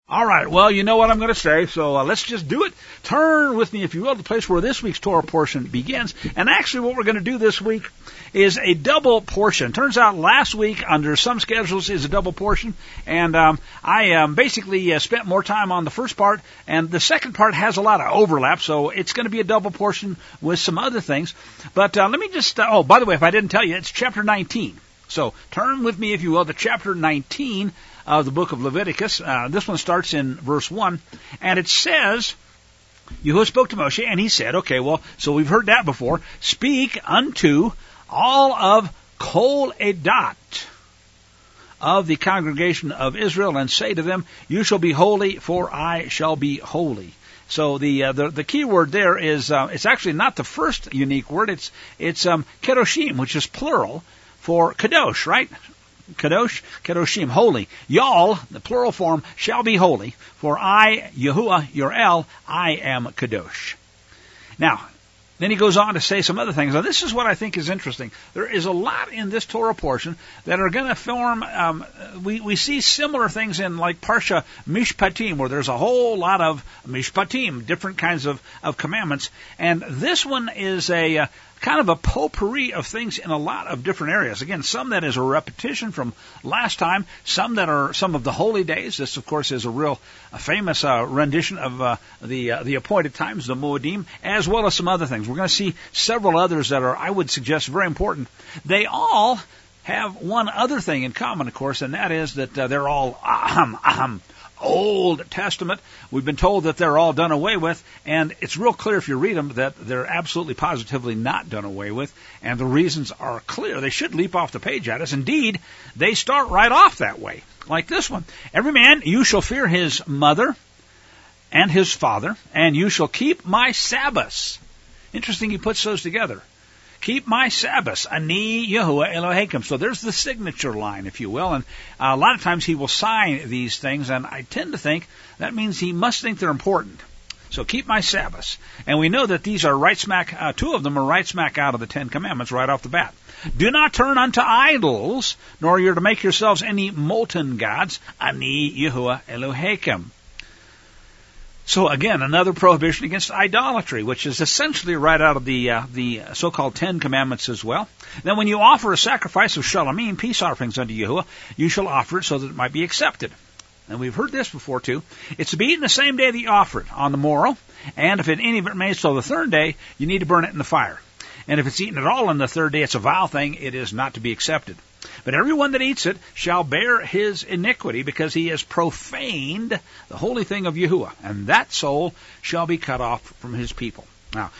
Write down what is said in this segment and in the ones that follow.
All right, well, you know what I'm going to say, so let's just do it. Turn with me, if you will, to the place where this week's Torah portion begins. And actually what we're going to do this week is a double portion. Turns out last week, under some schedules, is a double portion. And I basically spent more time on the first part, and the second part has a lot of overlap, so it's going to be a double portion with some other things. But let me just, by the way, if I didn't tell you, it's chapter 19. So turn with me, if you will, to chapter 19 of the book of Leviticus. This one starts in verse 1, and it says, Yahuwah spoke to Moshe, and he said, okay, well, so we've heard that before, speak unto all of Kol Edat of the congregation of Israel, and say to them, you shall be holy, for I shall be holy. So the key word there is, it's actually not the first unique word, it's kedoshim, which is plural for kadosh, right? Kadosh, kedoshim, holy. Y'all, the plural form, shall be holy, for I, Yahuwah, your El, I am kadosh. Now, then he goes on to say some other things. Now, this is what I think is interesting. There is a lot in this Torah portion that are going to form, we see similar things in like Parsha Mishpatim, where there's a whole lot of Mishpatim, different kinds of commandments. And this one is a kind of a potpourri of things in a lot of different areas. Again, some that is a repetition from last time, some that are some of the holy days. This, of course, is a famous rendition of the appointed times, the Moedim, as well as some other things. We're going to see several others that are, I would suggest, very important. They all have one other thing in common, of course, and that is that they're all Old Testament. We've been told that they're all done away with, and it's real clear if you read them that they're absolutely positively not done away with, and the reasons are clear. They should leap off the page at us. Indeed, they start right off that way, like this one. Every man, you shall fear his mother and his father, and you shall keep my Sabbaths. Interesting, he puts those together. Keep my Sabbaths, Ani Yahuwah Elohim. So there's the signature line, if you will, and a lot of times he will sign these things, and I tend to think that means he must think they're important. So keep my Sabbaths. And we know that these are right smack, two of them are right smack out of the Ten Commandments right off the bat. Do not turn unto idols, nor you're to make yourselves any molten gods, Ani Yahuwah Elohim. So again, another prohibition against idolatry, which is essentially right out of the so-called Ten Commandments as well. Then when you offer a sacrifice of shalamim, peace offerings unto Yahuwah, you shall offer it so that it might be accepted. And we've heard this before too. It's to be eaten the same day that you offer it, on the morrow, and if any of it remains till the third day, you need to burn it in the fire. And if it's eaten at all on the third day, it's a vile thing, it is not to be accepted. But everyone that eats it shall bear his iniquity, because he has profaned the holy thing of Yahuwah, and that soul shall be cut off from his people. Now,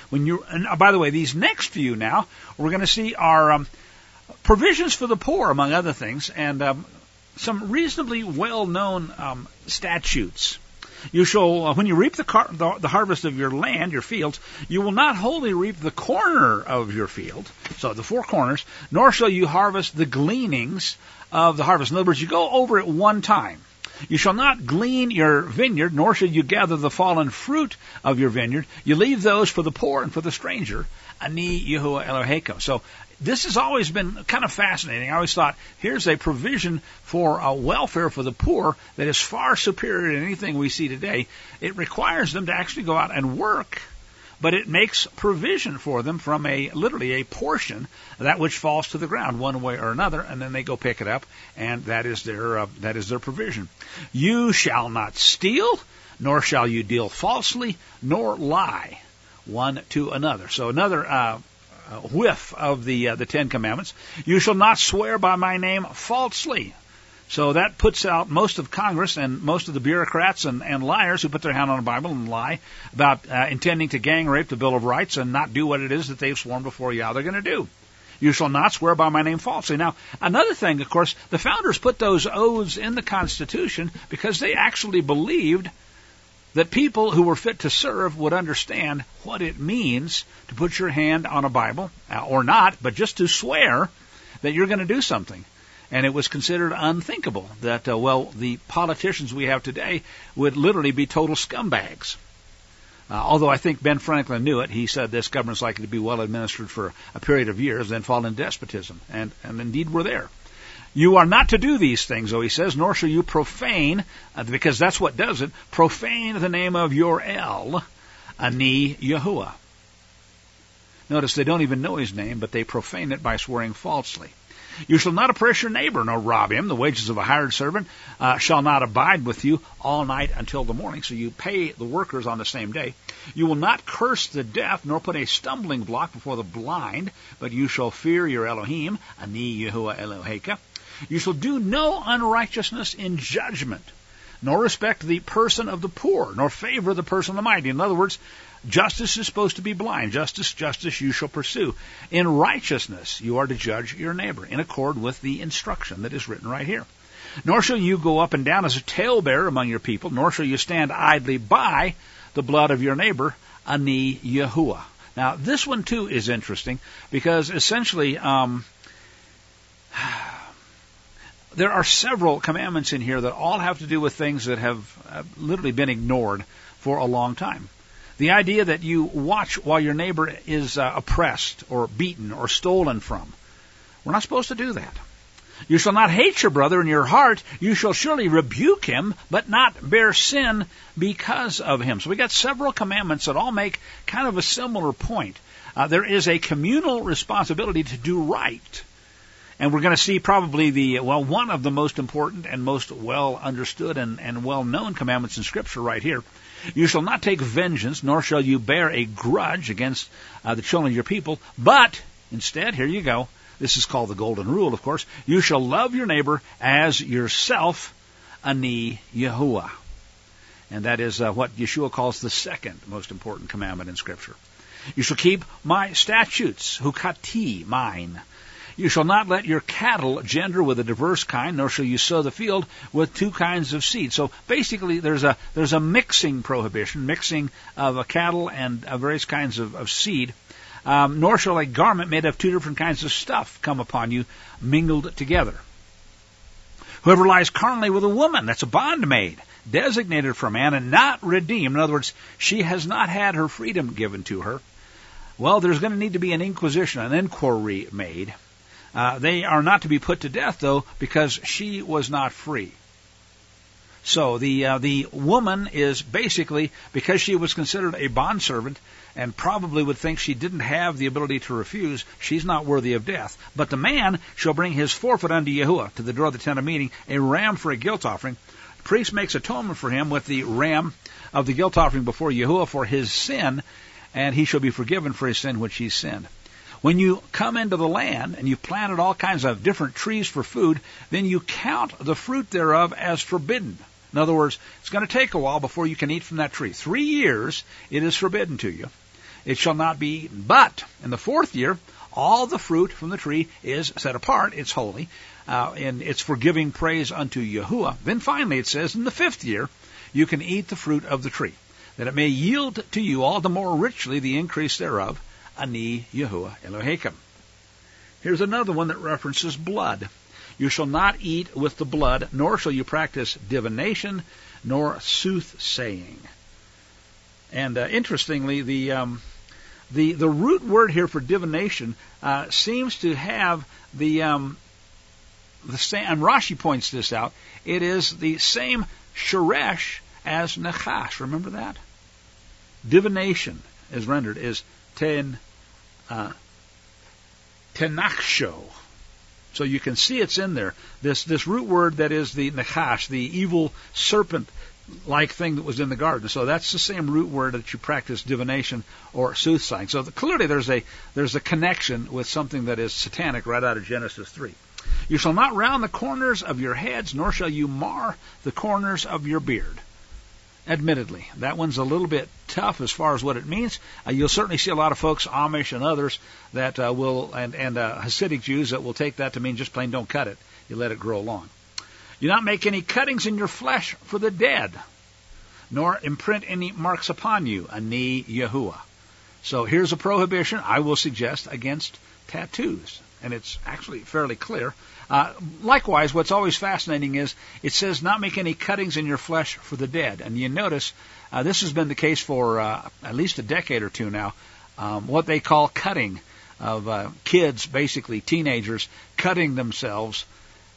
by the way, these next few now, we're going to see are provisions for the poor, among other things, and some reasonably well-known statutes. You shall, when you reap the harvest of your land, your fields, you will not wholly reap the corner of your field, so the four corners, nor shall you harvest the gleanings of the harvest. In other words, you go over it one time. You shall not glean your vineyard, nor shall you gather the fallen fruit of your vineyard. You leave those for the poor and for the stranger. Ani Yahuwah Elohim. So this has always been kind of fascinating. I always thought, here's a provision for a welfare for the poor that is far superior to anything we see today. It requires them to actually go out and work, but it makes provision for them from literally a portion, that which falls to the ground one way or another, and then they go pick it up, and that is their provision. You shall not steal, nor shall you deal falsely, nor lie one to another. So another whiff of the Ten Commandments. You shall not swear by my name falsely. So that puts out most of Congress and most of the bureaucrats and liars who put their hand on the Bible and lie about intending to gang rape the Bill of Rights and not do what it is that they've sworn before Yah they're going to do. You shall not swear by my name falsely. Now, another thing, of course, the founders put those oaths in the Constitution because they actually believed that people who were fit to serve would understand what it means to put your hand on a Bible, or not, but just to swear that you're going to do something. And it was considered unthinkable that, the politicians we have today would literally be total scumbags. Although I think Ben Franklin knew it. He said this government's likely to be well administered for a period of years, then fall into despotism. And indeed we're there. You are not to do these things, though, he says, nor shall you profane, because that's what does it, profane the name of your El, Ani Yahuwah. Notice they don't even know his name, but they profane it by swearing falsely. You shall not oppress your neighbor, nor rob him. The wages of a hired servant shall not abide with you all night until the morning. So you pay the workers on the same day. You will not curse the deaf, nor put a stumbling block before the blind, but you shall fear your Elohim, Ani Yahuwah Eloheka. You shall do no unrighteousness in judgment, nor respect the person of the poor, nor favor the person of the mighty. In other words, justice is supposed to be blind. Justice you shall pursue. In righteousness you are to judge your neighbor, in accord with the instruction that is written right here. Nor shall you go up and down as a talebearer among your people, nor shall you stand idly by the blood of your neighbor, Ani Yahuwah. Now, this one too is interesting, because essentially there are several commandments in here that all have to do with things that have literally been ignored for a long time. The idea that you watch while your neighbor is oppressed or beaten or stolen from. We're not supposed to do that. You shall not hate your brother in your heart. You shall surely rebuke him, but not bear sin because of him. So we got several commandments that all make kind of a similar point. There is a communal responsibility to do right. And we're going to see probably one of the most important and most well understood and well known commandments in Scripture right here. You shall not take vengeance, nor shall you bear a grudge against the children of your people, but instead, here you go, this is called the golden rule, of course, you shall love your neighbor as yourself, Ani Yahuwah. And that is what Yeshua calls the second most important commandment in Scripture. You shall keep my statutes, hukati, mine. You shall not let your cattle gender with a diverse kind, nor shall you sow the field with two kinds of seed. So basically, there's a mixing prohibition, mixing of cattle and various kinds of seed. Nor shall a garment made of two different kinds of stuff come upon you, mingled together. Whoever lies carnally with a woman, that's a bondmaid, designated for a man and not redeemed. In other words, she has not had her freedom given to her. Well, there's going to need to be an inquisition, an inquiry made. They are not to be put to death, though, because she was not free. So the woman is basically, because she was considered a bondservant and probably would think she didn't have the ability to refuse, she's not worthy of death. But the man shall bring his forfeit unto Yahuwah to the door of the tent of meeting, a ram for a guilt offering. The priest makes atonement for him with the ram of the guilt offering before Yahuwah for his sin, and he shall be forgiven for his sin which he sinned. When you come into the land and you've planted all kinds of different trees for food, then you count the fruit thereof as forbidden. In other words, it's going to take a while before you can eat from that tree. 3 years it is forbidden to you. It shall not be eaten. But in the 4th year, all the fruit from the tree is set apart. It's holy. And it's for giving praise unto Yahuwah. Then finally it says, in the 5th year, you can eat the fruit of the tree, that it may yield to you all the more richly the increase thereof. Ani Yahuwah Elohekam. Here's another one that references blood. You shall not eat with the blood, nor shall you practice divination, nor soothsaying. And interestingly, the root word here for divination seems to have the same. And Rashi points this out. It is the same sheresh as nachash. Remember that? Divination is rendered is tenachsho. So you can see it's in there. This root word that is the nachash, the evil serpent-like thing that was in the garden. So that's the same root word that you practice divination or soothsaying. So clearly there's a connection with something that is satanic right out of Genesis 3. You shall not round the corners of your heads, nor shall you mar the corners of your beard. Admittedly, that one's a little bit tough as far as what it means. You'll certainly see a lot of folks, Amish and others, that and Hasidic Jews that will take that to mean just plain don't cut it. You let it grow long. You not make any cuttings in your flesh for the dead, nor imprint any marks upon you, Ani Yahuwah. So here's a prohibition, I will suggest, against tattoos. And it's actually fairly clear. Likewise, what's always fascinating is it says not make any cuttings in your flesh for the dead. And you notice this has been the case for at least a decade or two now. What they call cutting of kids, basically teenagers, cutting themselves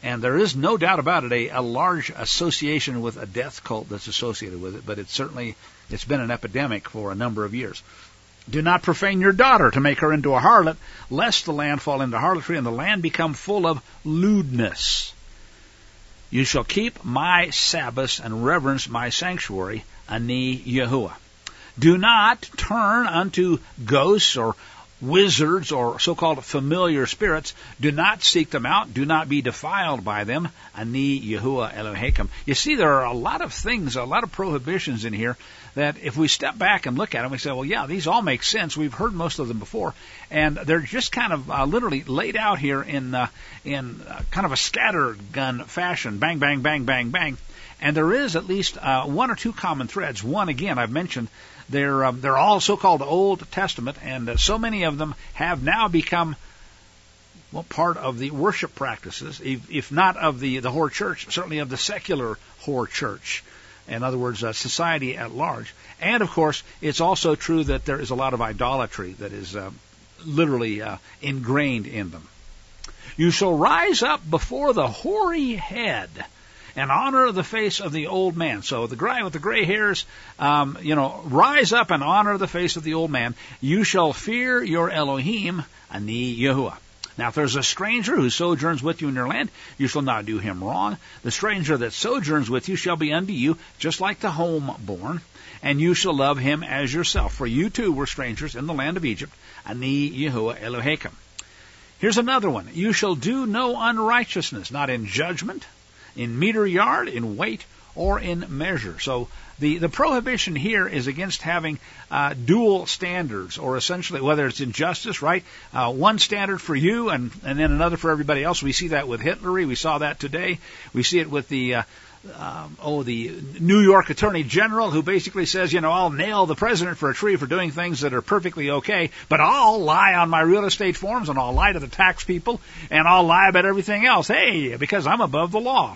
And there is no doubt about it, a large association with a death cult that's associated with it, but it's been an epidemic for a number of years. Do not profane your daughter to make her into a harlot, lest the land fall into harlotry and the land become full of lewdness. You shall keep my Sabbaths and reverence my sanctuary, Ani Yahuwah. Do not turn unto ghosts or wizards or so-called familiar spirits. Do not seek them out. Do not be defiled by them. Ani Yahuwah Elohim. You see, there are a lot of things, a lot of prohibitions in here that if we step back and look at them, we say, well, yeah, these all make sense. We've heard most of them before. And they're just kind of literally laid out here in kind of a scattergun fashion. Bang, bang, bang, bang, bang. And there is at least one or two common threads. One, again, I've mentioned, they're all so-called Old Testament, and so many of them have now become, well, part of the worship practices, if not of the whore church, certainly of the secular whore church. In other words, society at large. And, of course, it's also true that there is a lot of idolatry that is literally ingrained in them. You shall rise up before the hoary head and honor the face of the old man. So the guy with the gray hairs, rise up and honor the face of the old man. You shall fear your Elohim, Ani Yahuwah. Now, if there's a stranger who sojourns with you in your land, you shall not do him wrong. The stranger that sojourns with you shall be unto you just like the homeborn, and you shall love him as yourself. For you too were strangers in the land of Egypt, Ani Yahuwah Elohim. Here's another one. You shall do no unrighteousness, not in judgment, in meter yard, in weight, or in measure. So the prohibition here is against having dual standards, or essentially whether it's in justice, right? One standard for you and then another for everybody else. We see that with Hitler. We saw that today. We see it with the New York Attorney General, who basically says, I'll nail the president for a tree for doing things that are perfectly okay, but I'll lie on my real estate forms, and I'll lie to the tax people, and I'll lie about everything else. Hey, because I'm above the law.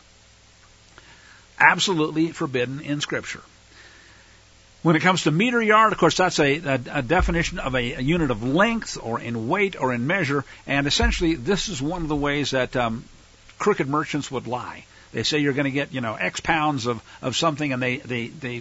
Absolutely forbidden in Scripture. When it comes to meter yard, of course, that's a definition of a unit of length, or in weight, or in measure, and essentially this is one of the ways that crooked merchants would lie. They say you're going to get, X pounds of something, and they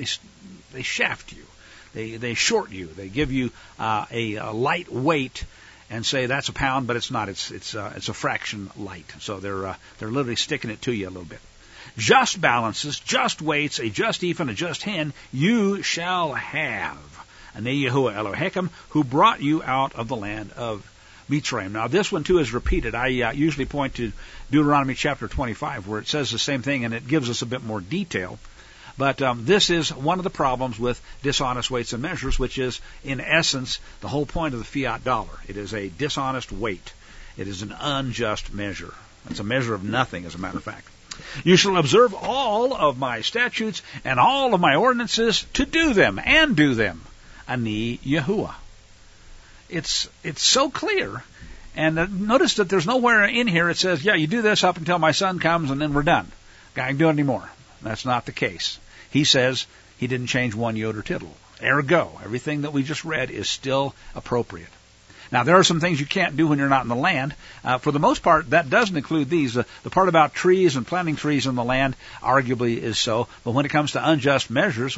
shaft you. They short you. They give you a light weight and say that's a pound, but it's not. It's a fraction light. So they're literally sticking it to you a little bit. Just balances, just weights, a just ephah and a just hin, you shall have. Ani Yahuwah Elohim, who brought you out of the land of Mitzrayim. Now, this one, too, is repeated. I usually point to Deuteronomy chapter 25, where it says the same thing, and it gives us a bit more detail. But this is one of the problems with dishonest weights and measures, which is, in essence, the whole point of the fiat dollar. It is a dishonest weight. It is an unjust measure. It's a measure of nothing, as a matter of fact. You shall observe all of my statutes and all of my ordinances to do them, and do them. Ani Yahuwah. It's so clear. And notice that there's nowhere in here it says, you do this up until my son comes and then we're done. I can't do it anymore. That's not the case. He says he didn't change one jot or tittle. Ergo, everything that we just read is still appropriate. Now, there are some things you can't do when you're not in the land. For the most part, that doesn't include these. The part about trees and planting trees in the land arguably is so. But when it comes to unjust measures,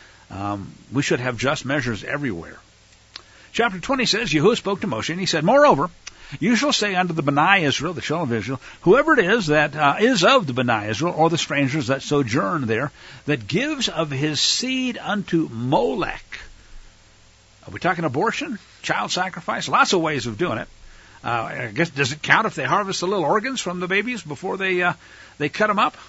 we should have just measures everywhere. Chapter 20 says, Yahuwah spoke to Moshe, and he said, Moreover, you shall say unto the B'nai Israel, the children of Israel, whoever it is that is of the B'nai Israel, or the strangers that sojourn there, that gives of his seed unto Molech. Are we talking abortion? Child sacrifice? Lots of ways of doing it. I guess, does it count if they harvest the little organs from the babies before they cut them up?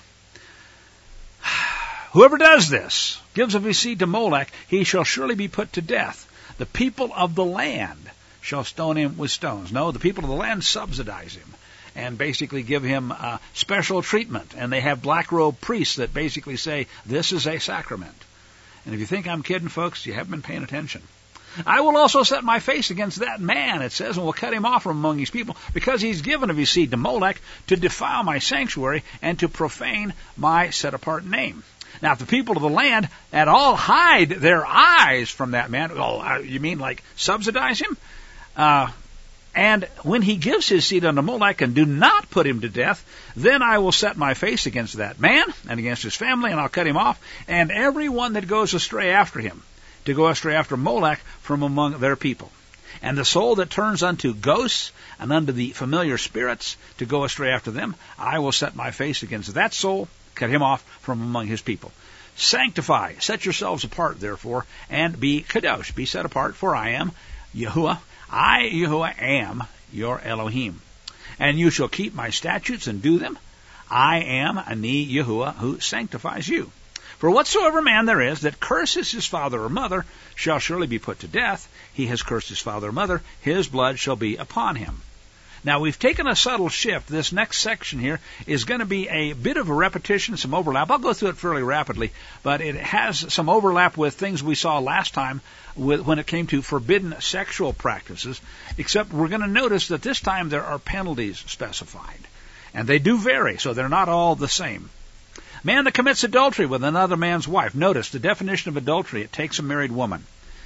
Whoever does this, gives of his seed to Molech, he shall surely be put to death. The people of the land shall stone him with stones. No, the people of the land subsidize him and basically give him special treatment. And they have black robe priests that basically say, this is a sacrament. And if you think I'm kidding, folks, you haven't been paying attention. I will also set my face against that man, it says, and will cut him off from among his people, because he's given of his seed to Molech to defile my sanctuary and to profane my set-apart name. Now, if the people of the land at all hide their eyes from that man, you mean like subsidize him? And when he gives his seed unto Molech and do not put him to death, then I will set my face against that man and against his family, and I'll cut him off, and every one that goes astray after him, to go astray after Molech from among their people. And the soul that turns unto ghosts and unto the familiar spirits to go astray after them, I will set my face against that soul, cut him off from among his people. Sanctify, set yourselves apart, therefore, and be kadosh, be set apart, for I am Yahuwah. I, Yahuwah, am your Elohim. And you shall keep my statutes and do them. I am Ani Yahuwah, who sanctifies you. For whatsoever man there is that curses his father or mother shall surely be put to death. He has cursed his father or mother, his blood shall be upon him. Now, we've taken a subtle shift. This next section here is going to be a bit of a repetition, some overlap. I'll go through it fairly rapidly, but it has some overlap with things we saw last time when it came to forbidden sexual practices, except we're going to notice that this time there are penalties specified, and they do vary, so they're not all the same. Man that commits adultery with another man's wife. Notice the definition of adultery. It takes a married woman.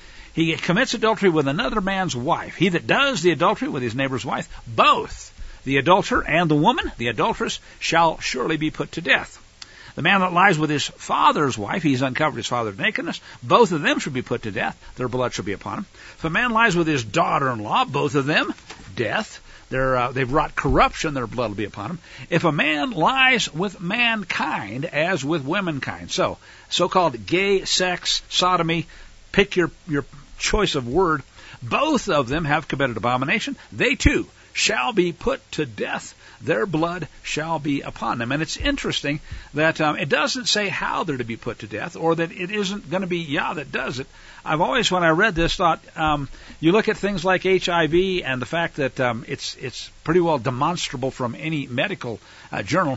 He commits adultery with another man's wife. He that does the adultery with his neighbor's wife, both the adulterer and the woman, the adulteress, shall surely be put to death. The man that lies with his father's wife, he's uncovered his father's nakedness, both of them should be put to death. Their blood shall be upon him. If a man lies with his daughter-in-law, both of them, death. They've wrought corruption, their blood will be upon them. If a man lies with mankind as with womankind, so-called gay sex, sodomy, pick your choice of word, both of them have committed abomination. They too shall be put to death. Their blood shall be upon them. And it's interesting that it doesn't say how they're to be put to death, or that it isn't going to be Yah that does it. I've always, when I read this, thought you look at things like HIV and the fact that it's pretty well demonstrable from any medical journal.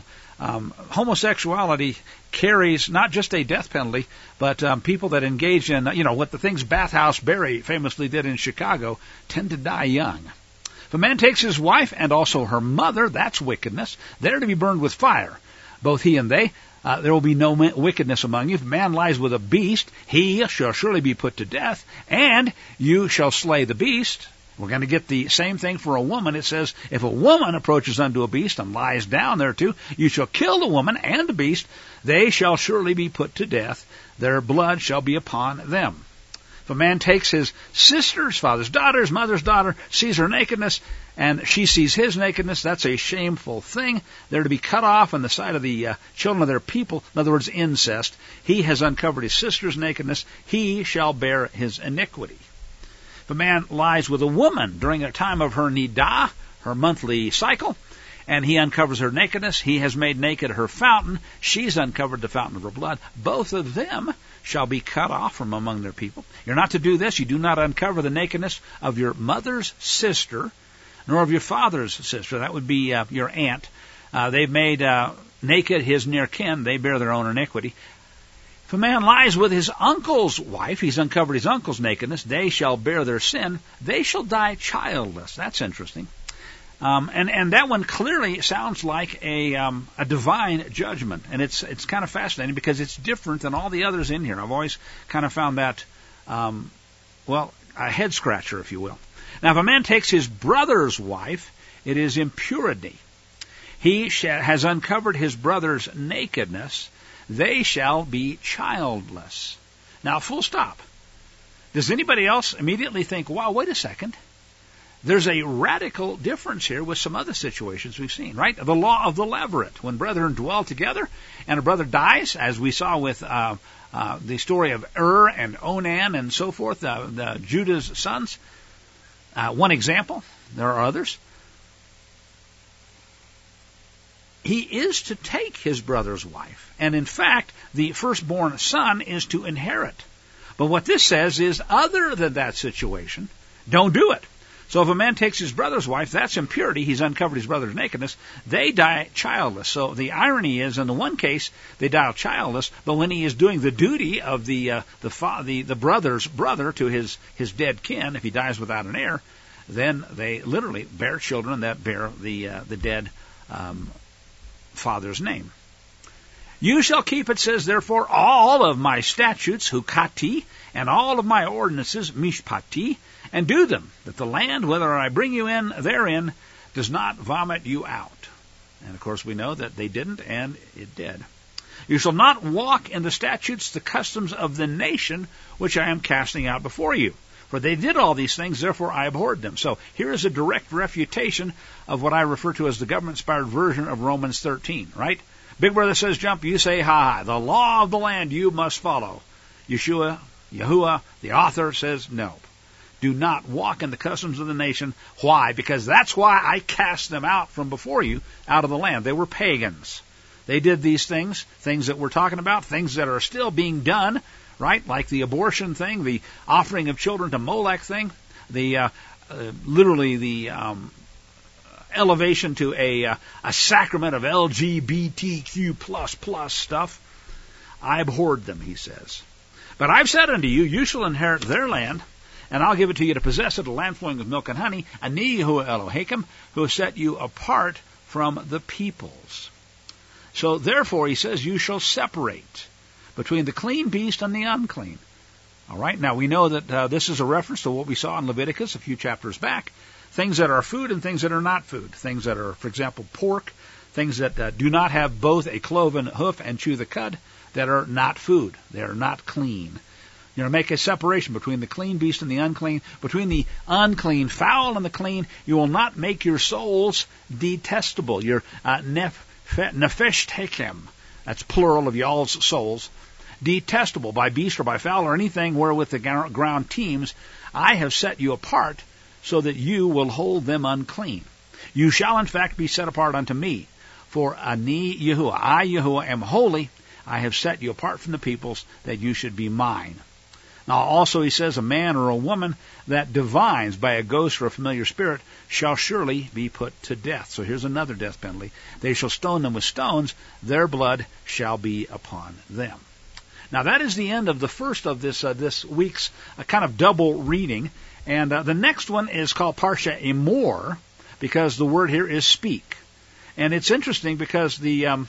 Homosexuality carries not just a death penalty, but people that engage in, what the things Bathhouse Berry famously did in Chicago tend to die young. If a man takes his wife and also her mother, that's wickedness. They're to be burned with fire, both he and they. There will be no wickedness among you. If a man lies with a beast, he shall surely be put to death, and you shall slay the beast. We're going to get the same thing for a woman. It says, if a woman approaches unto a beast and lies down thereto, you shall kill the woman and the beast. They shall surely be put to death. Their blood shall be upon them. If a man takes his sister's, father's daughter, his mother's daughter, sees her nakedness, and she sees his nakedness, that's a shameful thing. They're to be cut off in the sight of the children of their people. In other words, incest. He has uncovered his sister's nakedness. He shall bear his iniquity. If a man lies with a woman during a time of her nidah, her monthly cycle, and he uncovers her nakedness, he has made naked her fountain, she's uncovered the fountain of her blood, both of them shall be cut off from among their people. You're not to do this. You do not uncover the nakedness of your mother's sister, nor of your father's sister. That would be your aunt. They've made naked his near kin. They bear their own iniquity. If a man lies with his uncle's wife, he's uncovered his uncle's nakedness, they shall bear their sin. They shall die childless. That's interesting. And that one clearly sounds like a divine judgment, and it's kind of fascinating because it's different than all the others in here. I've always kind of found that, a head scratcher, if you will. Now, if a man takes his brother's wife, it is impurity. He has uncovered his brother's nakedness. They shall be childless. Now, full stop. Does anybody else immediately think, wow, wait a second. There's a radical difference here with some other situations we've seen, right? The law of the levirate, when brethren dwell together and a brother dies, as we saw with the story of and Onan and so forth, the Judah's sons. One example, there are others. He is to take his brother's wife, and in fact, the firstborn son is to inherit. But what this says is, other than that situation, don't do it. So if a man takes his brother's wife, that's impurity. He's uncovered his brother's nakedness. They die childless. So the irony is, in the one case, they die childless, but when he is doing the duty of the brother's brother to his dead kin, if he dies without an heir, then they literally bear children that bear the dead father's name. You shall keep, it says, therefore, all of my statutes, hukati, and all of my ordinances, mishpati, and do them, that the land, whether I bring you in therein, does not vomit you out. And, of course, we know that they didn't, and it did. You shall not walk in the statutes, the customs of the nation, which I am casting out before you. For they did all these things, therefore I abhorred them. So here is a direct refutation of what I refer to as the government-inspired version of Romans 13, right? Big Brother says jump, you say ha. The law of the land you must follow. Yahuwah, the author, says no. Do not walk in the customs of the nation. Why? Because that's why I cast them out from before you, out of the land. They were pagans. They did these things that we're talking about, things that are still being done, right? Like the abortion thing, the offering of children to Molech thing, the elevation to a sacrament of LGBTQ++ stuff. I abhorred them, he says. But I've said unto you, you shall inherit their land, and I'll give it to you to possess it, a land flowing with milk and honey, Ani Yahuwah Elohim, who has set you apart from the peoples. So therefore, he says, you shall separate between the clean beast and the unclean. All right, now we know that this is a reference to what we saw in Leviticus a few chapters back. Things that are food and things that are not food. Things that are, for example, pork. Things that do not have both a cloven hoof and chew the cud, that are not food. They are not clean. You know, make a separation between the clean beast and the unclean, between the unclean fowl and the clean. You will not make your souls detestable. Your nefesh tekem, that's plural of y'all's souls, detestable by beast or by fowl or anything wherewith the ground teems. I have set you apart so that you will hold them unclean. You shall in fact be set apart unto me. For Ani Yahuwah, I Yahuwah am holy. I have set you apart from the peoples that you should be mine. Now also he says, a man or a woman that divines by a ghost or a familiar spirit shall surely be put to death. So here's another death penalty. They shall stone them with stones. Their blood shall be upon them. Now that is the end of the first of this week's kind of double reading. And the next one is called Parsha Emor, because the word here is speak. And it's interesting because the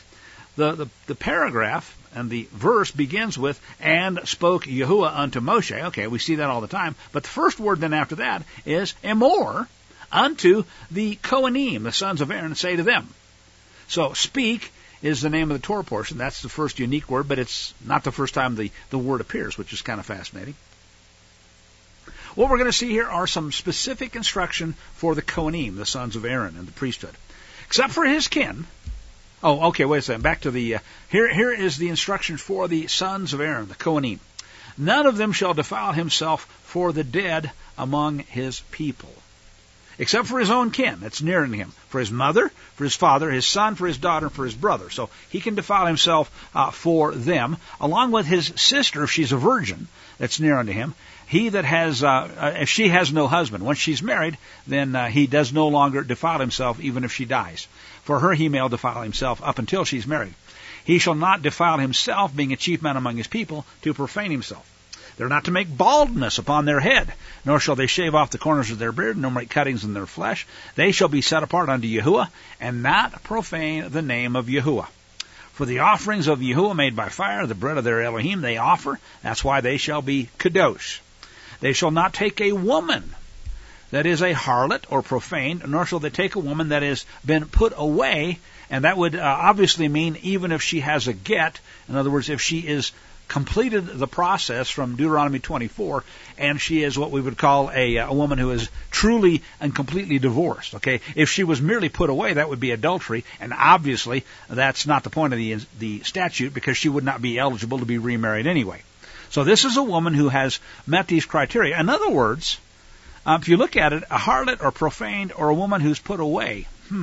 paragraph and the verse begins with, and spoke Yahuwah unto Moshe. Okay, we see that all the time. But the first word then after that is Emor, unto the Kohanim, the sons of Aaron, say to them. So speak is the name of the Torah portion. That's the first unique word, but it's not the first time the word appears, which is kind of fascinating. What we're going to see here are some specific instruction for the Kohanim, the sons of Aaron, and the priesthood. Except for his kin. Oh, okay, wait a second. Back to the... Here is the instruction for the sons of Aaron, the Kohanim. None of them shall defile himself for the dead among his people, except for his own kin that's near to him, for his mother, for his father, his son, for his daughter, and for his brother. So he can defile himself for them, along with his sister, if she's a virgin, that's near unto him. He that has, if she has no husband, once she's married, then he does no longer defile himself, even if she dies. For her he may defile himself up until she's married. He shall not defile himself, being a chief man among his people, to profane himself. They're not to make baldness upon their head, nor shall they shave off the corners of their beard, nor make cuttings in their flesh. They shall be set apart unto Yahuwah, and not profane the name of Yahuwah. For the offerings of Yahuwah made by fire, the bread of their Elohim, they offer. That's why they shall be kadosh. They shall not take a woman that is a harlot or profane, nor shall they take a woman that has been put away, and that would obviously mean even if she has a get, in other words, if she is completed the process from Deuteronomy 24, and she is what we would call a woman who is truly and completely divorced. Okay, if she was merely put away, that would be adultery, and obviously that's not the point of the statute, because she would not be eligible to be remarried anyway. So this is a woman who has met these criteria. In other words, if you look at it, a harlot or profaned or a woman who's put away,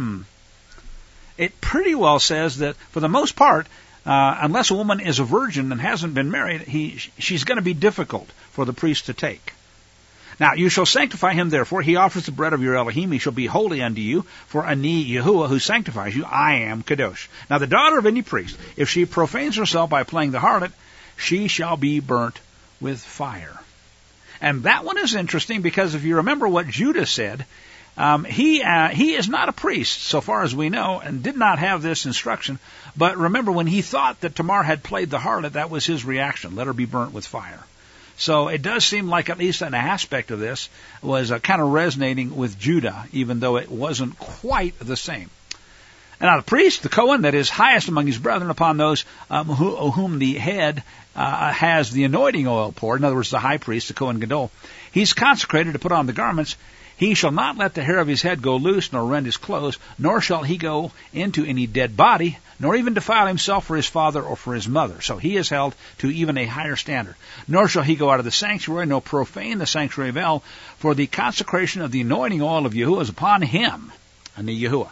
it pretty well says that for the most part, unless a woman is a virgin and hasn't been married, she's going to be difficult for the priest to take. Now, you shall sanctify him, therefore. He offers the bread of your Elohim. He shall be holy unto you. For Ani Yahuwah, who sanctifies you, I am Kadosh. Now, the daughter of any priest, if she profanes herself by playing the harlot, she shall be burnt with fire. And that one is interesting because if you remember what Judah said, He is not a priest, so far as we know, and did not have this instruction. But remember, when he thought that Tamar had played the harlot, that was his reaction. Let her be burnt with fire. So it does seem like at least an aspect of this was kind of resonating with Judah, even though it wasn't quite the same. And now the priest, the Cohen, that is highest among his brethren, upon those whom the head has the anointing oil poured, in other words, the high priest, the Cohen Gadol, he's consecrated to put on the garments. He shall not let the hair of his head go loose, nor rend his clothes, nor shall he go into any dead body, nor even defile himself for his father or for his mother. So he is held to even a higher standard. Nor shall he go out of the sanctuary, nor profane the sanctuary of El, for the consecration of the anointing oil of Yahuwah is upon him, and the Yahuwah.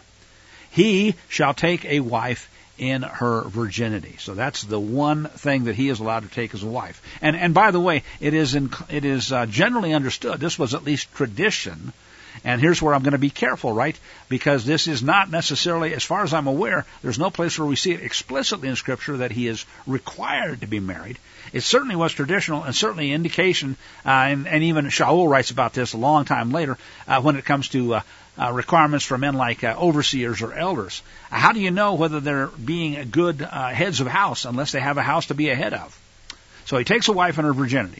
He shall take a wife in her virginity. So that's the one thing that he is allowed to take as a wife. And by the way, it is generally understood. This was at least tradition. And here's where I'm going to be careful, right? Because this is not necessarily, as far as I'm aware, there's no place where we see it explicitly in Scripture that he is required to be married. It certainly was traditional and certainly indication, and even Shaul writes about this a long time later, when it comes to requirements for men like overseers or elders. How do you know whether they're being good heads of house unless they have a house to be a head of? So he takes a wife in her virginity.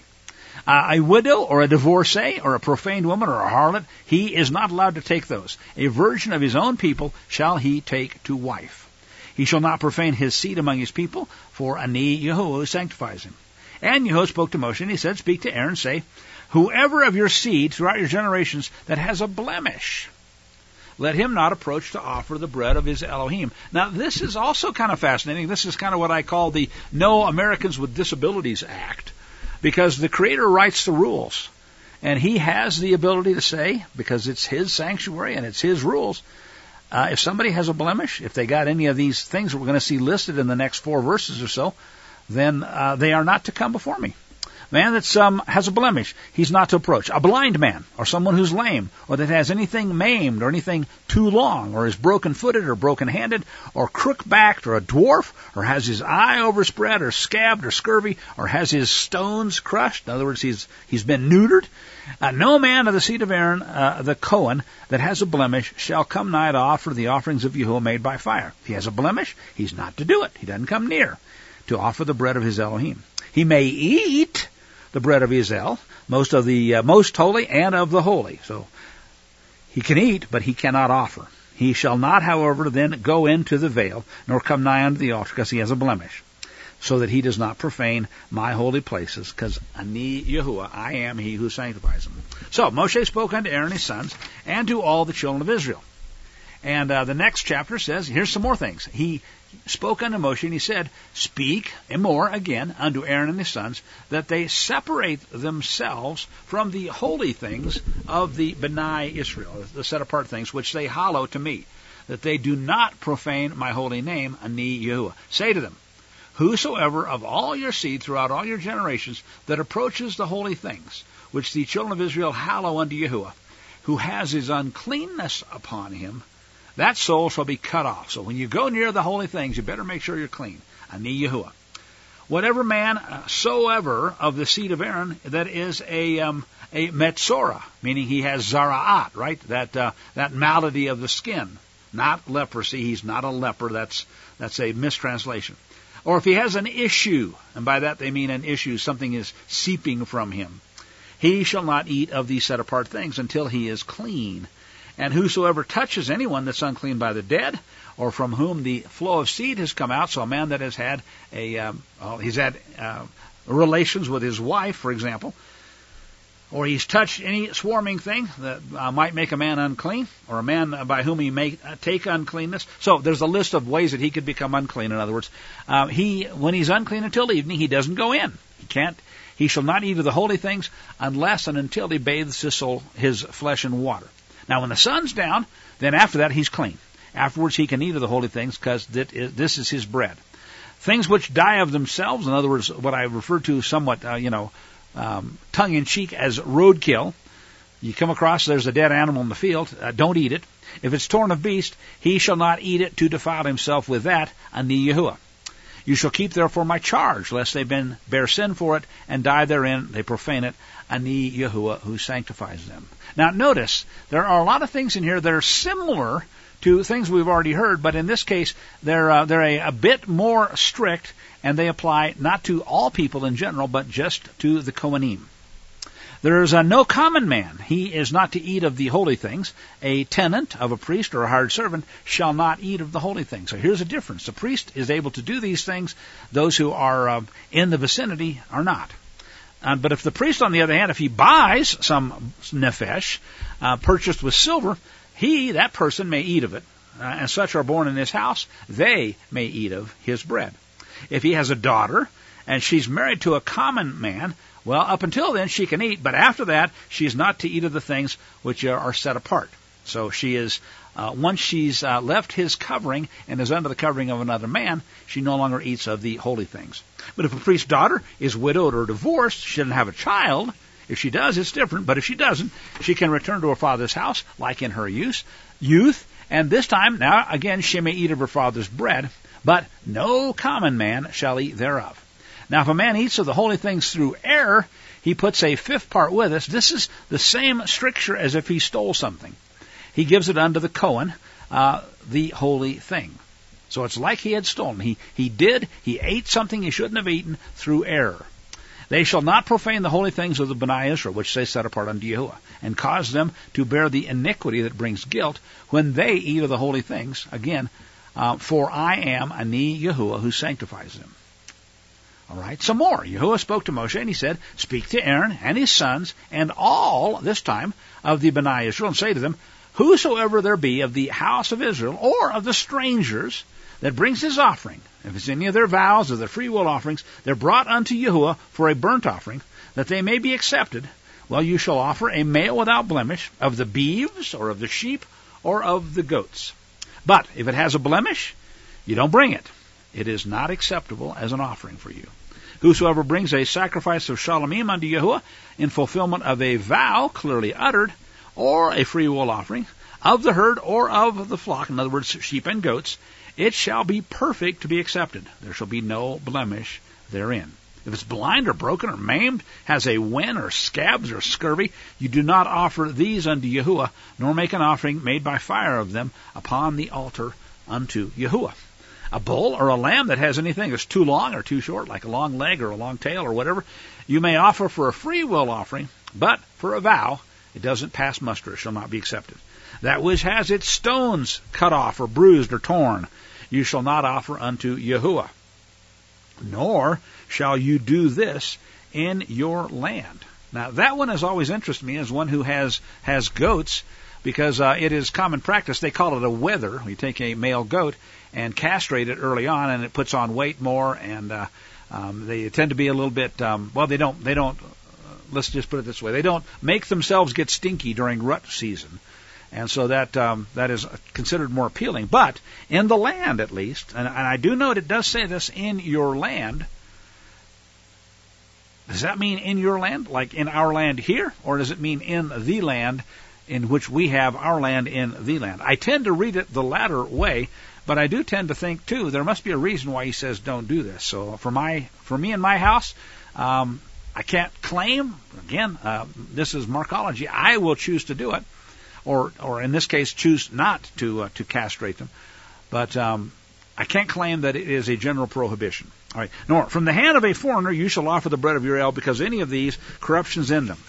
A widow or a divorcee or a profaned woman or a harlot, he is not allowed to take those. A virgin of his own people shall he take to wife. He shall not profane his seed among his people, for Ani Yahuwah sanctifies him. And Yahuwah spoke to Moshe, and he said, speak to Aaron, say, whoever of your seed throughout your generations that has a blemish, let him not approach to offer the bread of his Elohim. Now, this is also kind of fascinating. This is kind of what I call the No Americans with Disabilities Act, because the Creator writes the rules, and he has the ability to say, because it's his sanctuary and it's his rules, if somebody has a blemish, if they got any of these things that we're going to see listed in the next 4 verses or so, then they are not to come before me. Man that has a blemish, he's not to approach. A blind man, or someone who's lame, or that has anything maimed, or anything too long, or is broken-footed, or broken-handed, or crook-backed, or a dwarf, or has his eye overspread, or scabbed, or scurvy, or has his stones crushed. In other words, he's been neutered. No man of the seed of Aaron, the Cohen, that has a blemish, shall come nigh to offer the offerings of Yahuwah made by fire. If he has a blemish, he's not to do it. He doesn't come near to offer the bread of his Elohim. He may eat the bread of Israel, most of the most holy and of the holy. So he can eat, but he cannot offer. He shall not, however, then go into the veil, nor come nigh unto the altar, because he has a blemish, so that he does not profane my holy places, because Ani Yahuwah, I am he who sanctifies them. So Moshe spoke unto Aaron his sons, and to all the children of Israel. And the next chapter says, here's some more things. He spoke unto Moshe, and he said, speak, and more again, unto Aaron and his sons, that they separate themselves from the holy things of the B'nai Israel, the set-apart things, which they hallow to me, that they do not profane my holy name, Ani Yahuwah. Say to them, whosoever of all your seed throughout all your generations that approaches the holy things, which the children of Israel hallow unto Yahuwah, who has his uncleanness upon him, that soul shall be cut off. So when you go near the holy things, you better make sure you're clean. Ani Yahuwah. Whatever man soever of the seed of Aaron that is a metzora, meaning he has zara'at, right? That malady of the skin, not leprosy. He's not a leper. That's a mistranslation. Or if he has an issue, and by that they mean an issue, something is seeping from him, he shall not eat of these set apart things until he is clean. And whosoever touches anyone that's unclean by the dead, or from whom the flow of seed has come out, so a man that has had relations with his wife, for example, or he's touched any swarming thing that might make a man unclean, or a man by whom he may take uncleanness. So there's a list of ways that he could become unclean. In other words, when he's unclean until evening, he doesn't go in. He shall not eat of the holy things unless and until he bathes his flesh in water. Now, when the sun's down, then after that he's clean. Afterwards he can eat of the holy things, because this is his bread. Things which die of themselves, in other words, what I refer to somewhat, tongue-in-cheek as roadkill. You come across, there's a dead animal in the field, don't eat it. If it's torn of beast, he shall not eat it to defile himself with that, Ani Yahuwah. You shall keep therefore my charge, lest they bear sin for it, and die therein, they profane it, Ani Yahuwah, who sanctifies them. Now notice, there are a lot of things in here that are similar to things we've already heard, but in this case, they're a bit more strict, and they apply not to all people in general, but just to the Kohanim. There is no common man. He is not to eat of the holy things. A tenant of a priest or a hired servant shall not eat of the holy things. So here's a difference. The priest is able to do these things. Those who are in the vicinity are not. But if the priest, on the other hand, if he buys some nefesh purchased with silver, that person may eat of it. And such are born in his house, they may eat of his bread. If he has a daughter and she's married to a common man, well, up until then she can eat, but after that she is not to eat of the things which are set apart. So she is, once she's left his covering and is under the covering of another man, she no longer eats of the holy things. But if a priest's daughter is widowed or divorced, she doesn't have a child. If she does, it's different. But if she doesn't, she can return to her father's house, like in her youth. And this time, now again, she may eat of her father's bread, but no common man shall eat thereof. Now, if a man eats of the holy things through error, he puts a fifth part with us. This is the same stricture as if he stole something. He gives it unto the Kohen, the holy thing. So it's like he had stolen. He ate something he shouldn't have eaten through error. They shall not profane the holy things of the Bnei Israel, which they set apart unto Yahuwah, and cause them to bear the iniquity that brings guilt when they eat of the holy things. Again, for I am Ani Yahuwah, who sanctifies them. All right, some more. Yahuwah spoke to Moshe, and he said, speak to Aaron and his sons, and all, this time, of the Bnei Israel, and say to them, whosoever there be of the house of Israel, or of the strangers, that brings his offering, if it's any of their vows or their free will offerings, they're brought unto Yahuwah for a burnt offering, that they may be accepted, well, you shall offer a male without blemish, of the beeves, or of the sheep, or of the goats. But if it has a blemish, you don't bring it. It is not acceptable as an offering for you. Whosoever brings a sacrifice of shalomim unto Yahuwah in fulfillment of a vow clearly uttered, or a free will offering, of the herd or of the flock, in other words, sheep and goats, it shall be perfect to be accepted. There shall be no blemish therein. If it's blind or broken or maimed, has a wen or scabs or scurvy, you do not offer these unto Yahuwah, nor make an offering made by fire of them upon the altar unto Yahuwah. A bull or a lamb that has anything that's too long or too short, like a long leg or a long tail or whatever, you may offer for a free will offering, but for a vow, it doesn't pass muster. It shall not be accepted. That which has its stones cut off or bruised or torn, you shall not offer unto Yahuwah. Nor shall you do this in your land. Now, that one has always interested me as one who has goats, because it is common practice. They call it a wether. You take a male goat and castrate it early on, and it puts on weight more, and they tend to be a little bit, they don't, let's just put it this way, they don't make themselves get stinky during rut season. And so that is considered more appealing. But in the land, at least, and I do note it does say this, in your land. Does that mean in your land, like in our land here? Or does it mean in the land in which we have our land in the land? I tend to read it the latter way, but I do tend to think, too, there must be a reason why he says don't do this. So for me and my house, I can't claim, again, this is Markology, I will choose to do it. Or in this case, choose not to castrate them. But I can't claim that it is a general prohibition. All right. Nor from the hand of a foreigner you shall offer the bread of your ale, because any of these corruptions in them.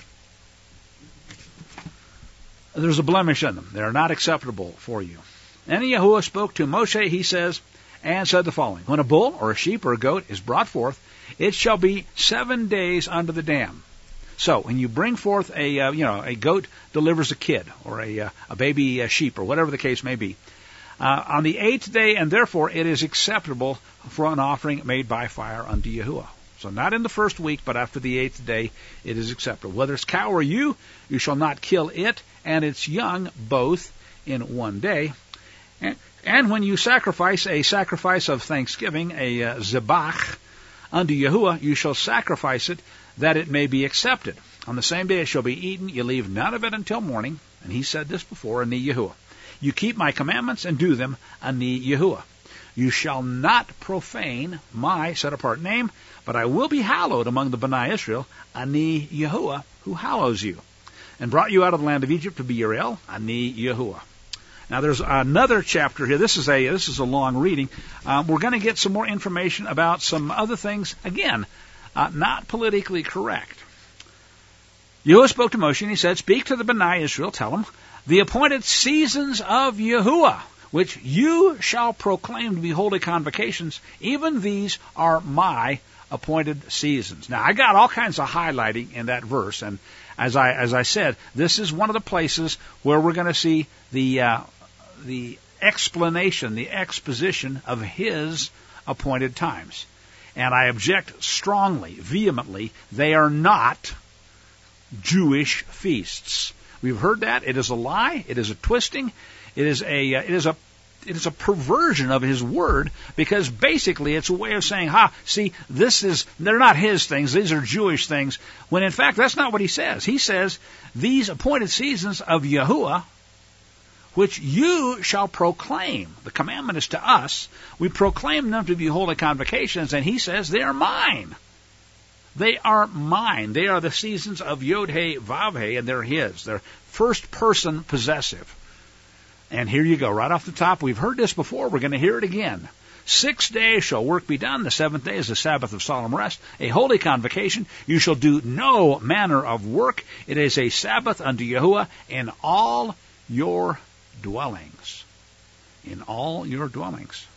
There's a blemish in them. They are not acceptable for you. And Yahuwah spoke to Moshe, he says, and said the following: when a bull or a sheep or a goat is brought forth, it shall be 7 days under the dam. So when you bring forth a goat delivers a kid, or a baby sheep, or whatever the case may be, on the 8th day, and therefore it is acceptable for an offering made by fire unto Yahuwah. So not in the first week, but after the 8th day, it is acceptable. Whether it's cow or you shall not kill it and its young both in 1 day. And when you sacrifice a sacrifice of thanksgiving, a zebach, unto Yahuwah, you shall sacrifice it, that it may be accepted. On the same day it shall be eaten. You leave none of it until morning. And he said this before, Ani Yahuwah. You keep my commandments and do them, Ani Yahuwah. You shall not profane my set-apart name, but I will be hallowed among the Bnei Israel, Ani Yahuwah, who hallows you, and brought you out of the land of Egypt to be your El, Ani Yahuwah. Now there's another chapter here. This is a long reading. We're going to get some more information about some other things. Again, not politically correct. Yahuwah spoke to Moshe and he said, "Speak to the Bnei Israel, tell them, the appointed seasons of Yahuwah, which you shall proclaim to be holy convocations, even these are my appointed seasons." Now I got all kinds of highlighting in that verse, and as I said, this is one of the places where we're going to see the explanation, the exposition of his appointed times. And I object strongly, vehemently, they are not Jewish feasts. We've heard that. It is a lie. It is a twisting. It is a perversion of his word, because basically it's a way of saying, they're not his things, these are Jewish things, when in fact that's not what he says. He says, these appointed seasons of Yahuwah, which you shall proclaim. The commandment is to us. We proclaim them to be holy convocations, and he says they are mine. They are mine. They are the seasons of Yod-Heh, Vav-Heh, and they're his. They're first person possessive. And here you go, right off the top. We've heard this before. We're going to hear it again. 6 days shall work be done. The seventh day is the Sabbath of solemn rest, a holy convocation. You shall do no manner of work. It is a Sabbath unto Yahuwah in all your dwellings. In all your dwellings.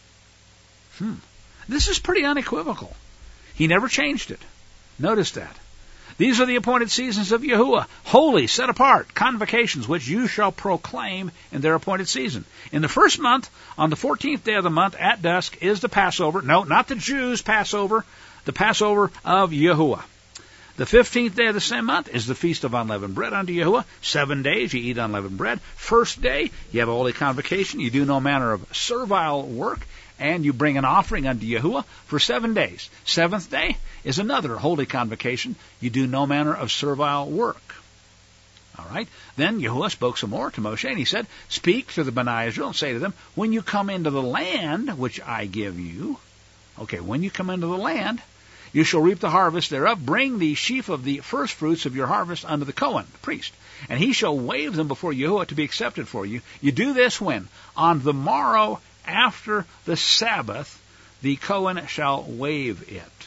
This is pretty unequivocal. He never changed it. Notice that. These are the appointed seasons of Yahuwah, holy, set apart, convocations, which you shall proclaim in their appointed season. In the first month, on the 14th day of the month, at dusk, is the Passover. No, not the Jews' Passover, the Passover of Yahuwah. The 15th day of the same month is the feast of unleavened bread unto Yahuwah. 7 days you eat unleavened bread. First day, you have a holy convocation. You do no manner of servile work. And you bring an offering unto Yahuwah for 7 days. Seventh day is another holy convocation. You do no manner of servile work. All right. Then Yahuwah spoke some more to Moshe, and he said, "Speak to the Bnei Israel and say to them, when you come into the land which I give you," okay, when you come into the land, "you shall reap the harvest thereof. Bring the sheaf of the first fruits of your harvest unto the Cohen, the priest, and he shall wave them before Yahuwah to be accepted for you. You do this when? On the morrow after the Sabbath, the Cohen shall wave it."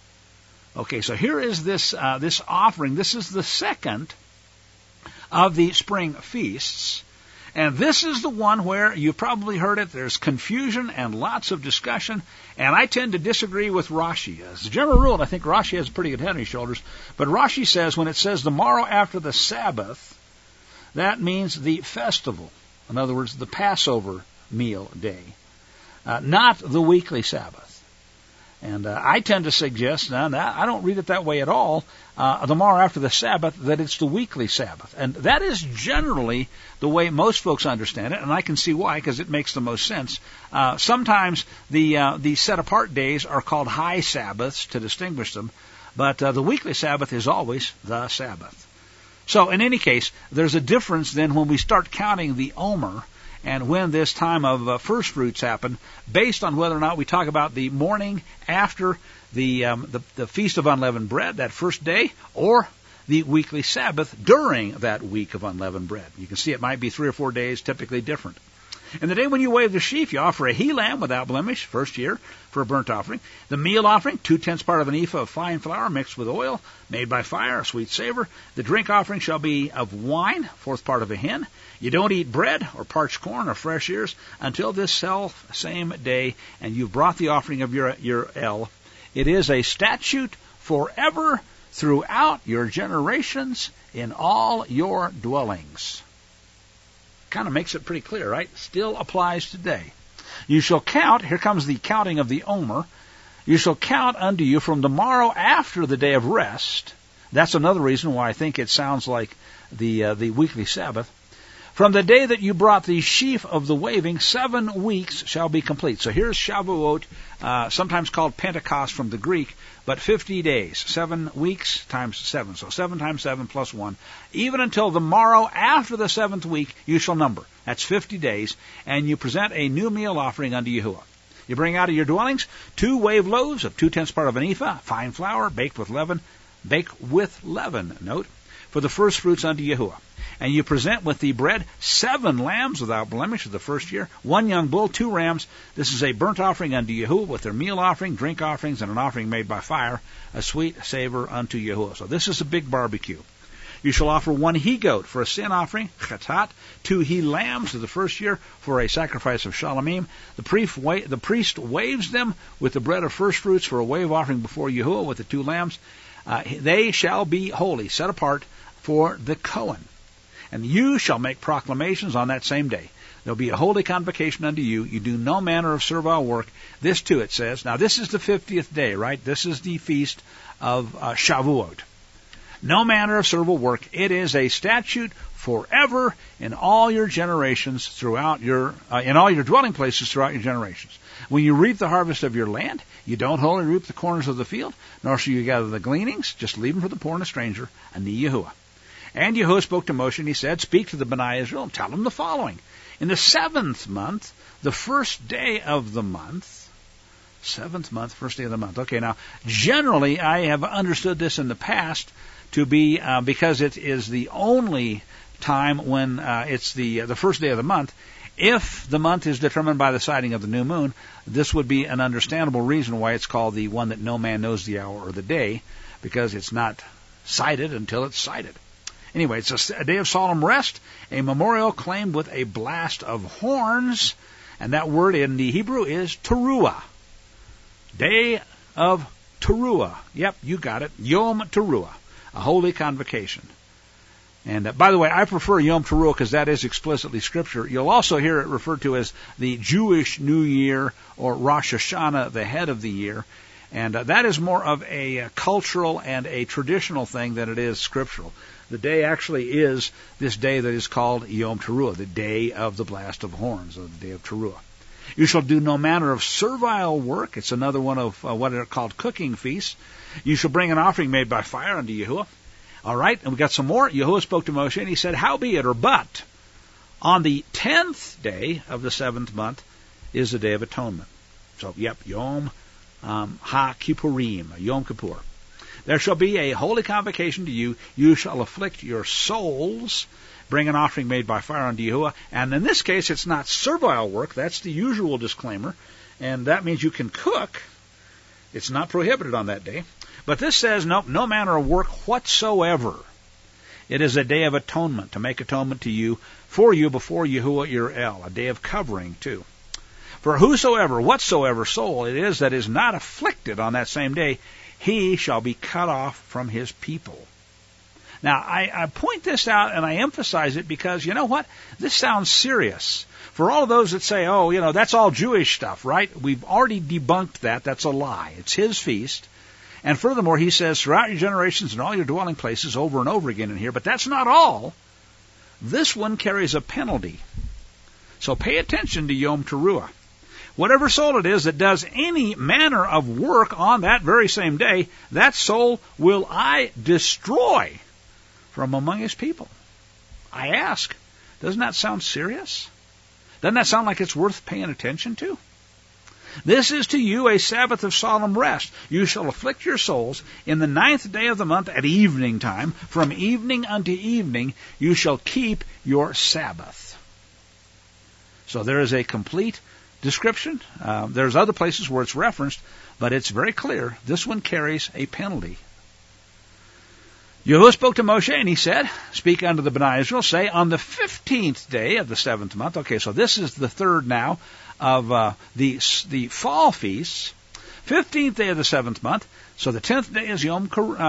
Okay, so here is this offering. This is the second of the spring feasts. And this is the one where you've probably heard it. There's confusion and lots of discussion. And I tend to disagree with Rashi. As a general rule, I think Rashi has a pretty good head on his shoulders. But Rashi says when it says the morrow after the Sabbath, that means the festival. In other words, the Passover meal day, not the weekly Sabbath. And I tend to suggest, now I don't read it that way at all, the morrow after the Sabbath, that it's the weekly Sabbath. And that is generally the way most folks understand it, and I can see why, because it makes the most sense. Sometimes the set-apart days are called high Sabbaths to distinguish them, but the weekly Sabbath is always the Sabbath. So in any case, there's a difference then when we start counting the Omer, and when this time of first fruits happen, based on whether or not we talk about the morning after the Feast of Unleavened Bread, that first day, or the weekly Sabbath during that week of unleavened bread. You can see it might be 3 or 4 days, typically different. And the day when you wave the sheaf, you offer a he-lamb without blemish, first year, for a burnt offering. The meal offering, 2/10 part of an ephah of fine flour mixed with oil, made by fire, a sweet savor. The drink offering shall be of wine, 4th part of a hin. You don't eat bread or parched corn or fresh ears until this same day, and you've brought the offering of your El. It is a statute forever throughout your generations in all your dwellings. Kind of makes it pretty clear, right? Still applies today. You shall count, here comes the counting of the Omer, you shall count unto you from the morrow after the day of rest. That's another reason why I think it sounds like the weekly Sabbath. From the day that you brought the sheaf of the waving, 7 weeks shall be complete. So here's Shavuot, sometimes called Pentecost from the Greek, but 50 days, 7 weeks times 7. So 7 times 7 plus 1. Even until the morrow after the 7th week, you shall number. That's 50 days, and you present a new meal offering unto Yahuwah. You bring out of your dwellings 2 wave loaves of 2/10 part of an ephah, fine flour, baked with leaven, note, for the first fruits unto Yahuwah. And you present with the bread 7 lambs without blemish of the first year, 1 young bull, 2 rams. This is a burnt offering unto Yahuwah with their meal offering, drink offerings, and an offering made by fire, a sweet savor unto Yahuwah. So this is a big barbecue. You shall offer 1 he-goat for a sin offering, chatat, 2 he-lambs of the first year for a sacrifice of shalomim. The priest waves them with the bread of first fruits for a wave offering before Yahuwah with the 2 lambs. They shall be holy, set apart for the Cohen. And you shall make proclamations on that same day. There'll be a holy convocation unto you. You do no manner of servile work. This too, it says. Now, this is the 50th day, right? This is the feast of Shavuot. No manner of servile work. It is a statute forever in all your generations throughout in all your dwelling places throughout your generations. When you reap the harvest of your land, you don't wholly reap the corners of the field, nor shall you gather the gleanings. Just leave them for the poor and the stranger, ani Yahuwah. And Yahuwah spoke to Moshe, and he said, speak to the Bnei Israel, and tell them the following. In the 7th month, the first day of the month, 7th month, first day of the month. Okay, now, generally, I have understood this in the past to be, because it is the only time when it's the first day of the month. If the month is determined by the sighting of the new moon, this would be an understandable reason why it's called the one that no man knows the hour or the day, because it's not sighted until it's sighted. Anyway, it's a day of solemn rest, a memorial claimed with a blast of horns, and that word in the Hebrew is teruah. Day of teruah. Yep, you got it. Yom Teruah, a holy convocation. And by the way, I prefer Yom Teruah because that is explicitly Scripture. You'll also hear it referred to as the Jewish New Year or Rosh Hashanah, the head of the year. And that is more of a cultural and a traditional thing than it is scriptural. The day actually is this day that is called Yom Teruah, the day of the blast of horns, or the day of Teruah. You shall do no manner of servile work. It's another one of what are called cooking feasts. You shall bring an offering made by fire unto Yahuwah. All right, and we got some more. Yahuwah spoke to Moshe, and he said, howbeit, or but, on the 10th day of the 7th month is the Day of Atonement. So, yep, Yom HaKippurim, Yom Kippur. There shall be a holy convocation to you. You shall afflict your souls. Bring an offering made by fire unto Yahuwah. And in this case, it's not servile work. That's the usual disclaimer. And that means you can cook. It's not prohibited on that day. But this says no manner of work whatsoever. It is a day of atonement, to make atonement to you, for you before Yahuwah your El, a day of covering too. For whosoever, whatsoever soul it is that is not afflicted on that same day, he shall be cut off from his people. Now, I point this out and I emphasize it because, you know what? This sounds serious. For all of those that say, oh, that's all Jewish stuff, right? We've already debunked that. That's a lie. It's his feast. And furthermore, he says, throughout your generations and all your dwelling places over and over again in here. But that's not all. This one carries a penalty. So pay attention to Yom Teruah. Whatever soul it is that does any manner of work on that very same day, that soul will I destroy from among his people. I ask, doesn't that sound serious? Doesn't that sound like it's worth paying attention to? This is to you a Sabbath of solemn rest. You shall afflict your souls in the 9th day of the month at evening time. From evening unto evening you shall keep your Sabbath. So there is a complete description. There's other places where it's referenced, but it's very clear. This one carries a penalty. Yahuwah spoke to Moshe, and he said, speak unto the Bnei Israel, say, on the 15th day of the 7th month. Okay, so this is the third now of the fall feasts. 15th day of the 7th month. So the 10th day is Yom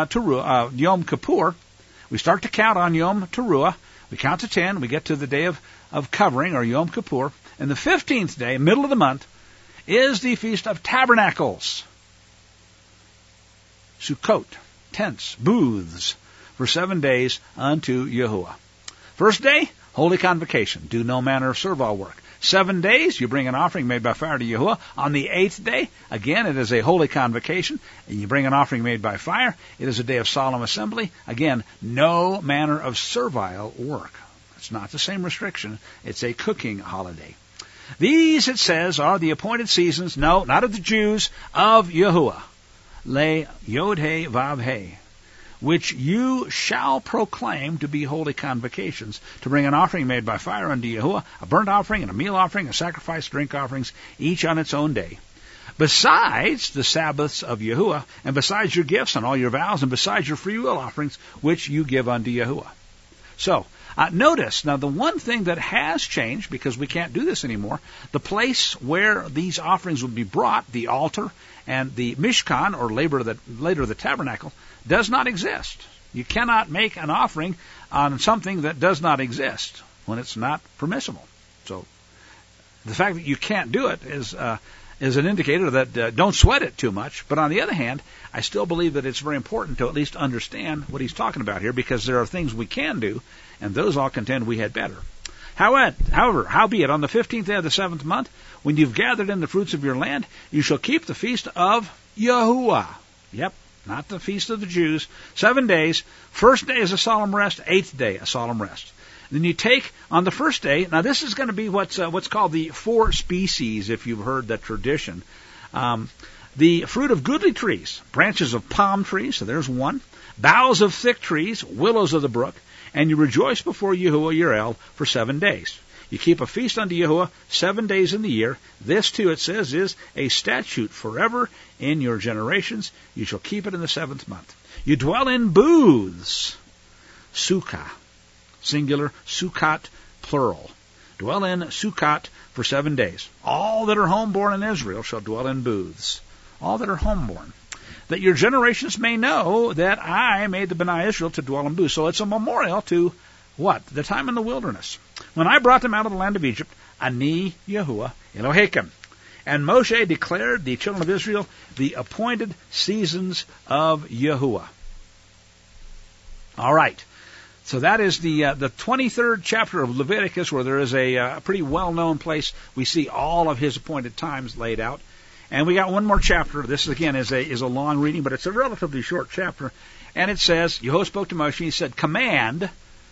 Kippur. We start to count on Yom Teruah. We count to 10. We get to the day of covering, or Yom Kippur. And the 15th day, middle of the month, is the Feast of Tabernacles. Sukkot, tents, booths, for 7 days unto Yahuwah. First day, holy convocation. Do no manner of servile work. 7 days, you bring an offering made by fire to Yahuwah. On the 8th day, again, it is a holy convocation, and you bring an offering made by fire. It is a day of solemn assembly. Again, no manner of servile work. It's not the same restriction. It's a cooking holiday. These, it says, are the appointed seasons, no, not of the Jews, of Yahuwah. Le Yod He Vav He, which you shall proclaim to be holy convocations, to bring an offering made by fire unto Yahuwah, a burnt offering and a meal offering, a sacrifice, drink offerings, each on its own day. Besides the Sabbaths of Yahuwah, and besides your gifts and all your vows, and besides your free will offerings, which you give unto Yahuwah. So, notice, now the one thing that has changed, because we can't do this anymore, the place where these offerings would be brought, the altar and the Mishkan, or later the tabernacle, does not exist. You cannot make an offering on something that does not exist when it's not permissible. So, the fact that you can't do it is an indicator that don't sweat it too much. But on the other hand, I still believe that it's very important to at least understand what he's talking about here, because there are things we can do, and those all contend we had better. However, howbeit, on the 15th day of the 7th month, when you've gathered in the fruits of your land, you shall keep the feast of Yahuwah. Yep, not the feast of the Jews. 7 days. First day is a solemn rest. 8th day, a solemn rest. Then you take on the first day. Now this is going to be what's called the 4 species, if you've heard that tradition. The fruit of goodly trees, branches of palm trees, so there's one. Boughs of thick trees, willows of the brook, and you rejoice before Yahuwah your El for 7 days. You keep a feast unto Yahuwah 7 days in the year. This too, it says, is a statute forever in your generations. You shall keep it in the 7th month. You dwell in booths, sukkah, singular, sukkot, plural. Dwell in sukkot for 7 days. All that are homeborn in Israel shall dwell in booths. All that are homeborn. That your generations may know that I made the B'nai Israel to dwell in booths. So it's a memorial to what? The time in the wilderness. When I brought them out of the land of Egypt, Ani Yahuwah Elohechem. And Moshe declared the children of Israel the appointed seasons of Yahuwah. All right. So that is the 23rd chapter of Leviticus, where there is a pretty well-known place. We see all of his appointed times laid out. And we got one more chapter. This, again, is a long reading, but it's a relatively short chapter. And it says, Yahuwah spoke to Moshe, he said, command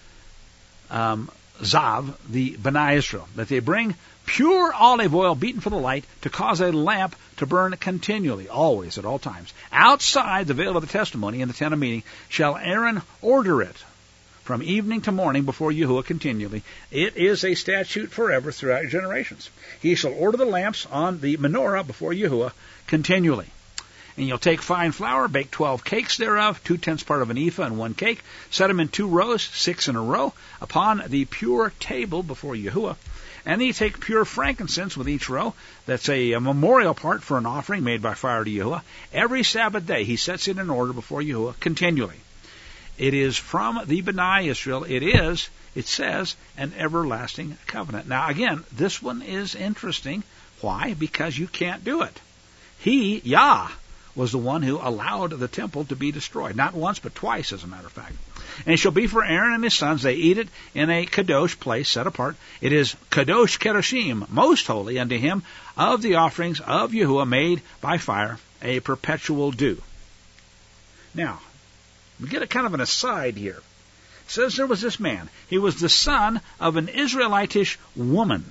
Zav, the B'nai Israel, that they bring pure olive oil beaten for the light to cause a lamp to burn continually, always, at all times. Outside the veil of the testimony in the tent of meeting shall Aaron order it from evening to morning before Yahuwah continually. It is a statute forever throughout your generations. He shall order the lamps on the menorah before Yahuwah continually. And you'll take fine flour, bake 12 cakes thereof, 2/10 part of an ephah in one cake, set them in 2 rows, 6 in a row, upon the pure table before Yahuwah. And then you take pure frankincense with each row. That's a memorial part for an offering made by fire to Yahuwah. Every Sabbath day he sets it in order before Yahuwah continually. It is from the B'nai Israel. It is, it says, an everlasting covenant. Now, again, this one is interesting. Why? Because you can't do it. He, Yah, was the one who allowed the temple to be destroyed. Not once, but twice, as a matter of fact. And it shall be for Aaron and his sons. They eat it in a kadosh place set apart. It is kadosh kedoshim, most holy unto him, of the offerings of Yahuwah made by fire, a perpetual due. Now, we get a kind of an aside here. It says there was this man. He was the son of an Israelitish woman.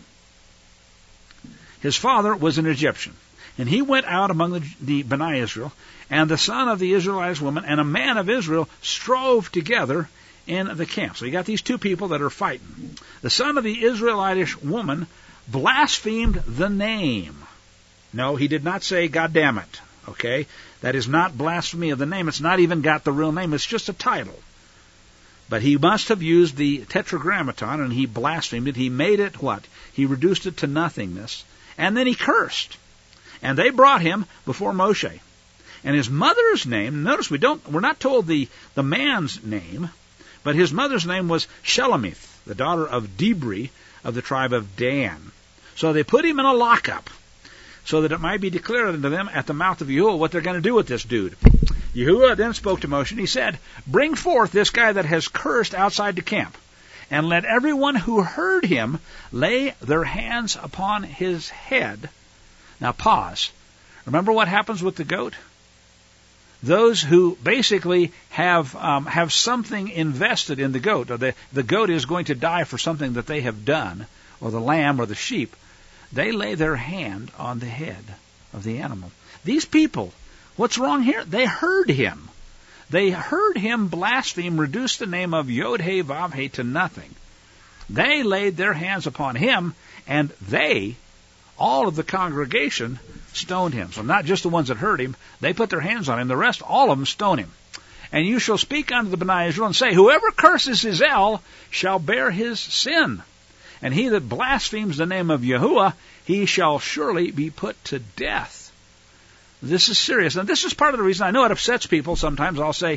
His father was an Egyptian. And he went out among the B'nai Israel, and the son of the Israelitish woman and a man of Israel strove together in the camp. So you got these two people that are fighting. The son of the Israelitish woman blasphemed the name. No, he did not say, God damn it. Okay? That is not blasphemy of the name. It's not even got the real name. It's just a title. But he must have used the tetragrammaton, and he blasphemed it. He made it what? He reduced it to nothingness. And then he cursed. And they brought him before Moshe. And his mother's name, notice we're not told the man's name, but his mother's name was Shelemith, the daughter of Dibri of the tribe of Dan. So they put him in a lockup, so that it might be declared unto them at the mouth of Yahuwah what they're going to do with this dude. Yahuwah then spoke to Moshe, and he said, bring forth this guy that has cursed outside the camp, and let everyone who heard him lay their hands upon his head. Now pause. Remember what happens with the goat? Those who basically have something invested in the goat, or the goat is going to die for something that they have done, or the lamb or the sheep. they lay their hand on the head of the animal. These people, what's wrong here? They heard him. They heard him blaspheme, reduce the name of Yod-Heh-Vav-Heh to nothing. They laid their hands upon him, and they, all of the congregation, stoned him. So not just the ones that heard him, they put their hands on him. The rest, all of them, stoned him. And you shall speak unto the Bnei Israel and say, whoever curses his El shall bear his sin. And he that blasphemes the name of Yahuwah, he shall surely be put to death. This is serious. And this is part of the reason I know it upsets people. Sometimes I'll say,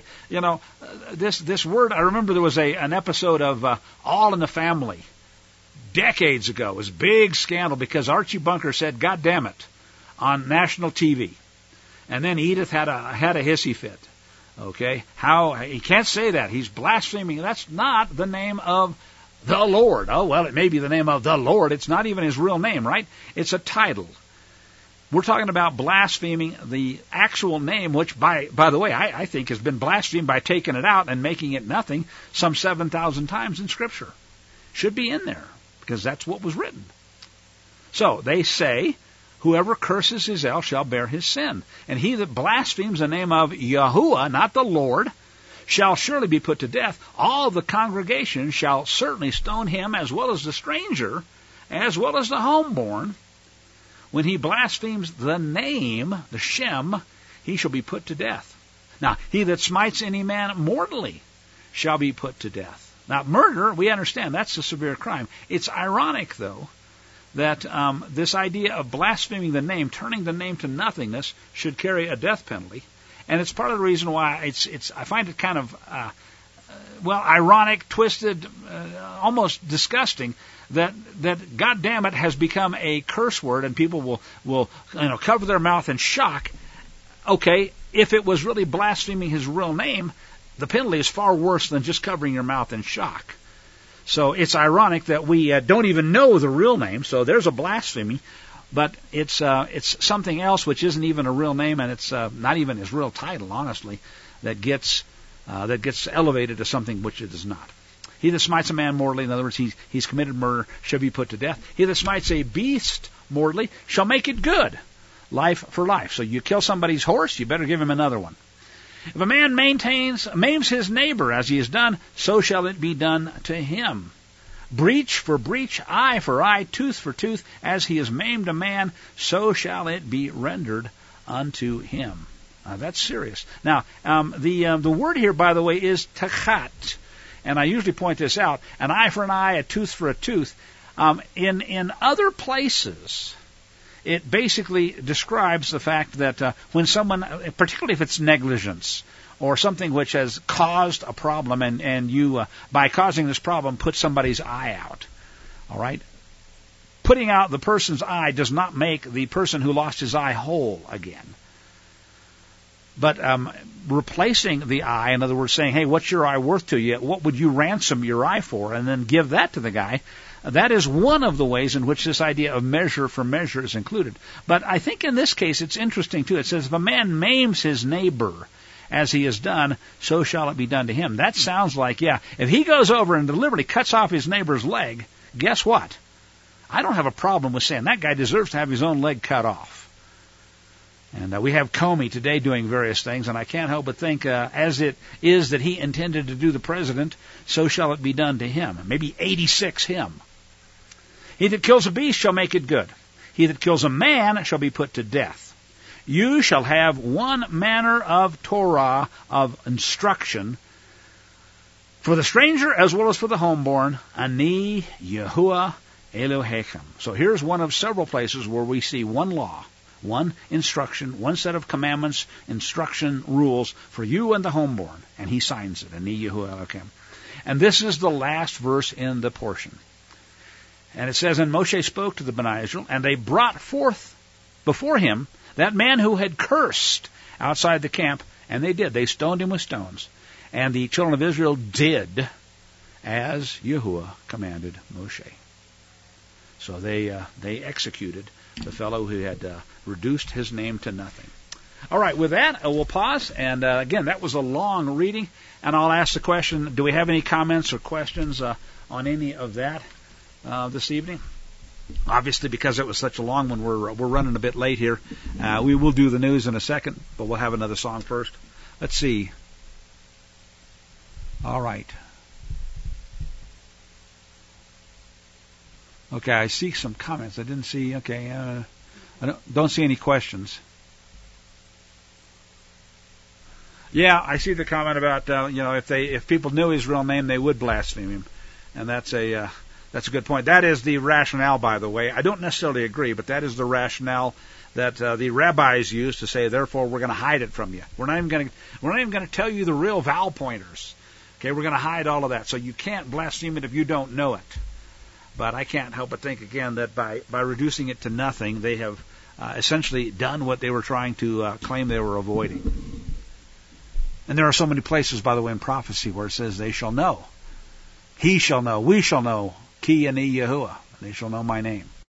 this word, I remember there was an episode of All in the Family decades ago. It was a big scandal because Archie Bunker said, God damn it, on national TV. And then Edith had a hissy fit. Okay? How he can't say that. He's blaspheming. That's not the name of the Lord. Oh, well, it may be the name of the Lord. It's not even his real name, right? It's a title. We're talking about blaspheming the actual name, which, by the way, I think has been blasphemed by taking it out and making it nothing some 7,000 times in Scripture. Should be in there, because that's what was written. So, they say, whoever curses his El shall bear his sin. And he that blasphemes the name of Yahuwah, not the Lord, shall surely be put to death. All the congregation shall certainly stone him, as well as the stranger, as well as the homeborn. When he blasphemes the name, the Shem, he shall be put to death. Now, he that smites any man mortally shall be put to death. Now, murder, we understand, that's a severe crime. It's ironic, though, that this idea of blaspheming the name, turning the name to nothingness, should carry a death penalty. And it's part of the reason why I find it kind of, ironic, twisted, almost disgusting that God damn it has become a curse word, and people will cover their mouth in shock. Okay, if it was really blaspheming his real name, the penalty is far worse than just covering your mouth in shock. So it's ironic that we don't even know the real name. So there's a blasphemy, but it's something else which isn't even a real name, and it's not even his real title, honestly, that gets elevated to something which it is not. He that smites a man mortally, in other words, he's committed murder, shall be put to death. He that smites a beast mortally shall make it good, life for life. So you kill somebody's horse, you better give him another one. If a man maims his neighbor as he has done, so shall it be done to him. Breach for breach, eye for eye, tooth for tooth, as he has maimed a man, so shall it be rendered unto him. That's serious. Now, the word here, by the way, is tachat. And I usually point this out, an eye for an eye, a tooth for a tooth. In other places, it basically describes the fact that when someone, particularly if it's negligence or something which has caused a problem, and you, by causing this problem, put somebody's eye out. All right? Putting out the person's eye does not make the person who lost his eye whole again. But replacing the eye, in other words, saying, hey, what's your eye worth to you? What would you ransom your eye for? And then give that to the guy. That is one of the ways in which this idea of measure for measure is included. But I think in this case it's interesting, too. It says, if a man maims his neighbor as he has done, so shall it be done to him. That sounds like, if he goes over and deliberately cuts off his neighbor's leg, guess what? I don't have a problem with saying that guy deserves to have his own leg cut off. And we have Comey today doing various things, and I can't help but think, as it is that he intended to do the president, so shall it be done to him. Maybe 86 him. He that kills a beast shall make it good. He that kills a man shall be put to death. You shall have one manner of Torah, of instruction, for the stranger as well as for the homeborn, Ani Yahuwah Elohechem. So here's one of several places where we see one law, one instruction, one set of commandments, instruction, rules for you and the homeborn. And he signs it, Ani Yahuwah Elohechem. And this is the last verse in the portion. And it says, and Moshe spoke to the Bnei Israel, and they brought forth before him that man who had cursed outside the camp, and they did. They stoned him with stones. And the children of Israel did as Yahuwah commanded Moshe. So they executed the fellow who had reduced his name to nothing. All right, with that, we'll pause. And again, that was a long reading. And I'll ask the question, do we have any comments or questions on any of that this evening? Obviously, because it was such a long one, we're running a bit late here. We will do the news in a second, but we'll have another song first. Let's see. All right. Okay, I see some comments. I didn't see. Okay, I don't see any questions. Yeah, I see the comment about if people knew his real name, they would blaspheme him, and that's a good point. That is the rationale, by the way. I don't necessarily agree, but that is the rationale that the rabbis use to say, therefore, we're going to hide it from you. We're not even going to tell you the real vowel pointers. Okay, we're going to hide all of that, so you can't blaspheme it if you don't know it. But I can't help but think again that by reducing it to nothing, they have essentially done what they were trying to claim they were avoiding. And there are so many places, by the way, in prophecy where it says they shall know. He shall know. We shall know. Ki ani Yahuwah. They shall know my name.